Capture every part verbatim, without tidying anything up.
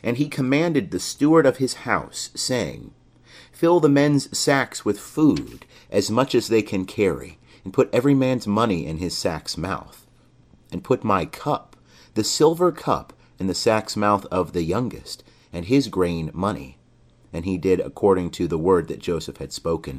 And he commanded the steward of his house, saying, Fill the men's sacks with food, as much as they can carry, and put every man's money in his sack's mouth. And put my cup, the silver cup, in the sack's mouth of the youngest, and his grain money. And he did according to the word that Joseph had spoken.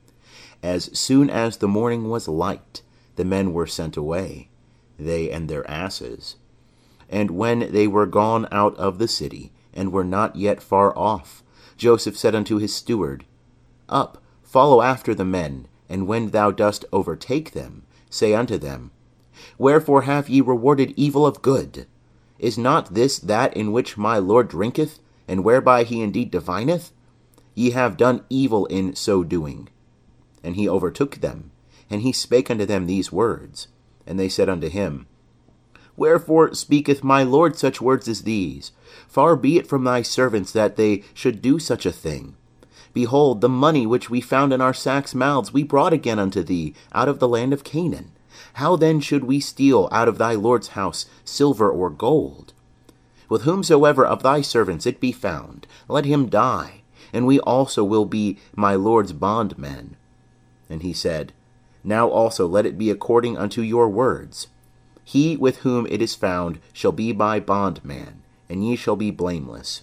As soon as the morning was light, the men were sent away, they and their asses. And when they were gone out of the city, and were not yet far off, Joseph said unto his steward, Up, follow after the men, and when thou dost overtake them, say unto them, Wherefore have ye rewarded evil of good? Is not this that in which my Lord drinketh, and whereby he indeed divineth? Ye have done evil in so doing. And he overtook them, and he spake unto them these words. And they said unto him, Wherefore speaketh my Lord such words as these? Far be it from thy servants that they should do such a thing. Behold, the money which we found in our sacks' mouths we brought again unto thee out of the land of Canaan. How then should we steal out of thy Lord's house silver or gold? With whomsoever of thy servants it be found, let him die, and we also will be my Lord's bondmen. And he said, Now also let it be according unto your words. He with whom it is found shall be my bondman, and ye shall be blameless.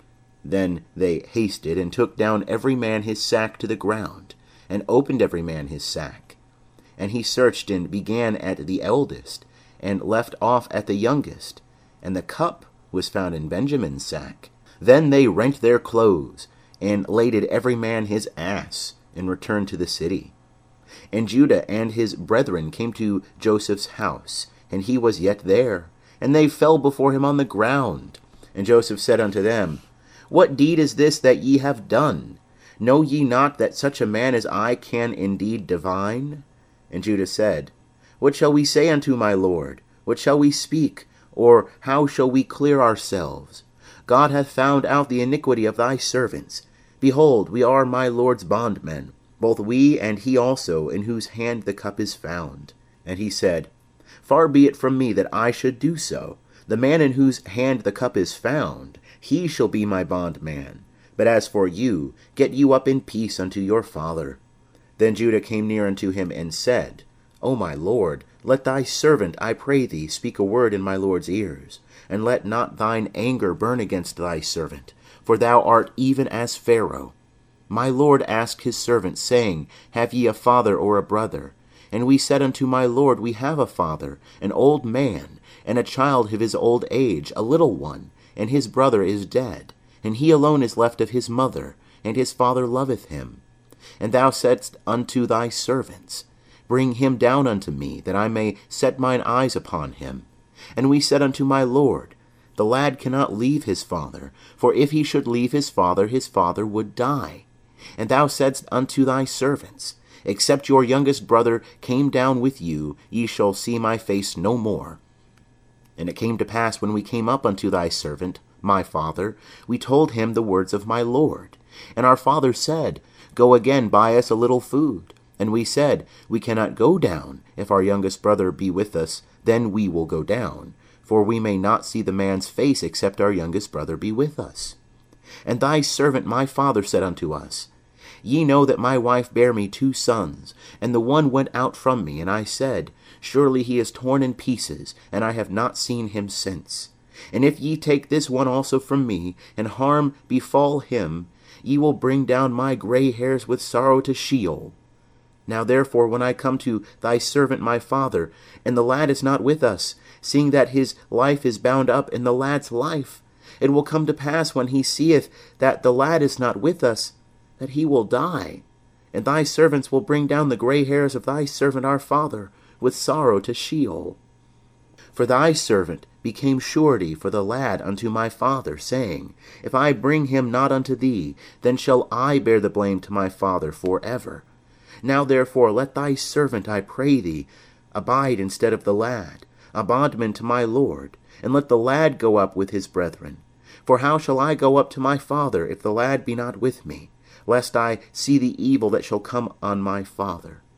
Then they hasted, and took down every man his sack to the ground, and opened every man his sack. And he searched, and began at the eldest, and left off at the youngest, and the cup was found in Benjamin's sack. Then they rent their clothes, and laded every man his ass, and returned to the city. And Judah and his brethren came to Joseph's house, and he was yet there, and they fell before him on the ground. And Joseph said unto them, What deed is this that ye have done? Know ye not that such a man as I can indeed divine? And Judah said, What shall we say unto my Lord? What shall we speak? Or how shall we clear ourselves? God hath found out the iniquity of thy servants. Behold, we are my Lord's bondmen, both we and he also, in whose hand the cup is found. And he said, Far be it from me that I should do so. The man in whose hand the cup is found, he shall be my bondman. But as for you, get you up in peace unto your father. Then Judah came near unto him, and said, O my lord, let thy servant, I pray thee, speak a word in my lord's ears, and let not thine anger burn against thy servant, for thou art even as Pharaoh. My lord asked his servant, saying, Have ye a father or a brother? And we said unto my lord, We have a father, an old man, and a child of his old age, a little one, and his brother is dead, and he alone is left of his mother, and his father loveth him. And thou saidst unto thy servants, Bring him down unto me, that I may set mine eyes upon him. And we said unto my lord, The lad cannot leave his father, for if he should leave his father, his father would die. And thou saidst unto thy servants, Except your youngest brother came down with you, ye shall see my face no more. And it came to pass, when we came up unto thy servant, my father, we told him the words of my lord. And our father said, Go again, buy us a little food. And we said, We cannot go down. If our youngest brother be with us, then we will go down. For we may not see the man's face, except our youngest brother be with us. And thy servant my father said unto us, Ye know that my wife bare me two sons, and the one went out from me, and I said, Surely he is torn in pieces, and I have not seen him since. And if ye take this one also from me, and harm befall him, ye will bring down my gray hairs with sorrow to Sheol. Now therefore, when I come to thy servant my father, and the lad is not with us, seeing that his life is bound up in the lad's life, it will come to pass, when he seeth that the lad is not with us, that he will die. And thy servants will bring down the gray hairs of thy servant our father with sorrow to Sheol. For thy servant became surety for the lad unto my father, saying, If I bring him not unto thee, then shall I bear the blame to my father for ever. Now therefore let thy servant, I pray thee, abide instead of the lad, a bondman to my lord, and let the lad go up with his brethren. For how shall I go up to my father, if the lad be not with me, lest I see the evil that shall come on my father?